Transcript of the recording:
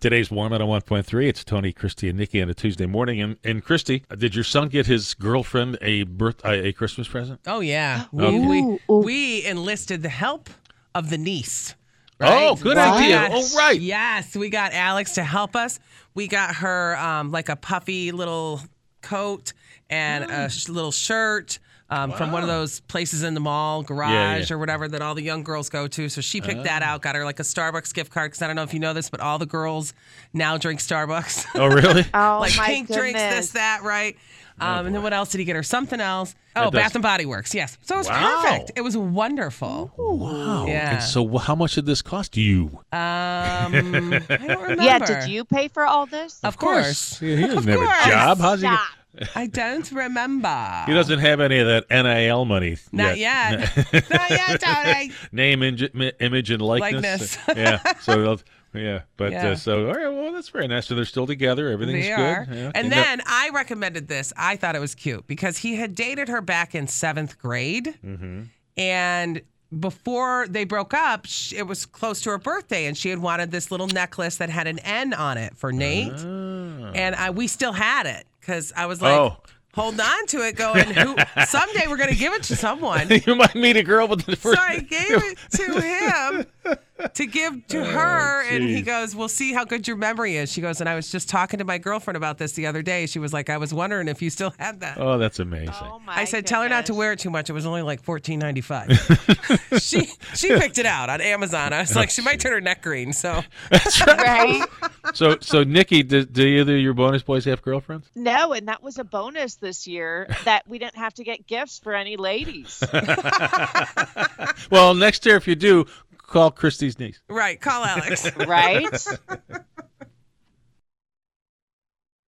Today's Warm at 1.3. It's Tony, Christy, and Nikki on a Tuesday morning. And Christy, did your son get his girlfriend a Christmas present? Oh, yeah. Okay. We enlisted the help of the niece. Right? Oh, good idea. Right. Yes, we got Alex to help us. We got her like a puffy little coat and a little shirt. From one of those places in the mall, garage or whatever that all the young girls go to. So she picked that out, got her like a Starbucks gift card because I don't know if you know this, but all the girls now drink Starbucks. Oh, really? Oh, like my pink drinks, this, that, right? And then what else did he get her? Something else. Oh, Bath and Body Works, yes. So it was perfect. It was wonderful. Wow. Yeah. And so how much did this cost you? I don't remember. Yeah, did you pay for all this? Of course. Yeah, he doesn't have a job. How's he? Stop. I don't remember. He doesn't have any of that NIL money. Not yet. Not yet, Tony. Name, image, and likeness. Yeah. So, so all right. Well, that's very nice. So they're still together. Everything's They good. are. Yeah. And then I recommended this. I thought it was cute because he had dated her back in 7th grade. Mm-hmm. And before they broke up, it was close to her birthday, and she had wanted this little necklace that had an N on it for Nate. And we still had it because I was like, holding on to it, going, someday we're going to give it to someone. You might meet a girl with the first. So I gave it to him to give to her, and he goes, we'll see how good your memory is. She goes, and I was just talking to my girlfriend about this the other day. She was like, I was wondering if you still had that. Oh, that's amazing. Oh, my I said, tell her not to wear it too much. It was only like $14.95. she picked it out on Amazon. I was like, she might turn her neck green. So That's right. Right? So Nikki, do either of your bonus boys have girlfriends? No, and that was a bonus this year that we didn't have to get gifts for any ladies. Well, next year if you do, call Christy's niece. right, call Alex. Right?